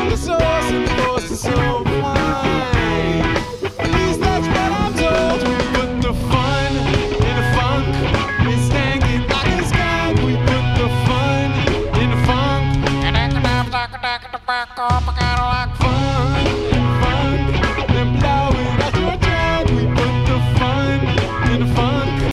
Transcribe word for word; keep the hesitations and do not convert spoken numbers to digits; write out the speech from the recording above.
The source and force is so fine. At least that's what I'm told. We put the fun in the funk. It's hanging like a skunk. We put the fun in the funk. And I can have like a like fun.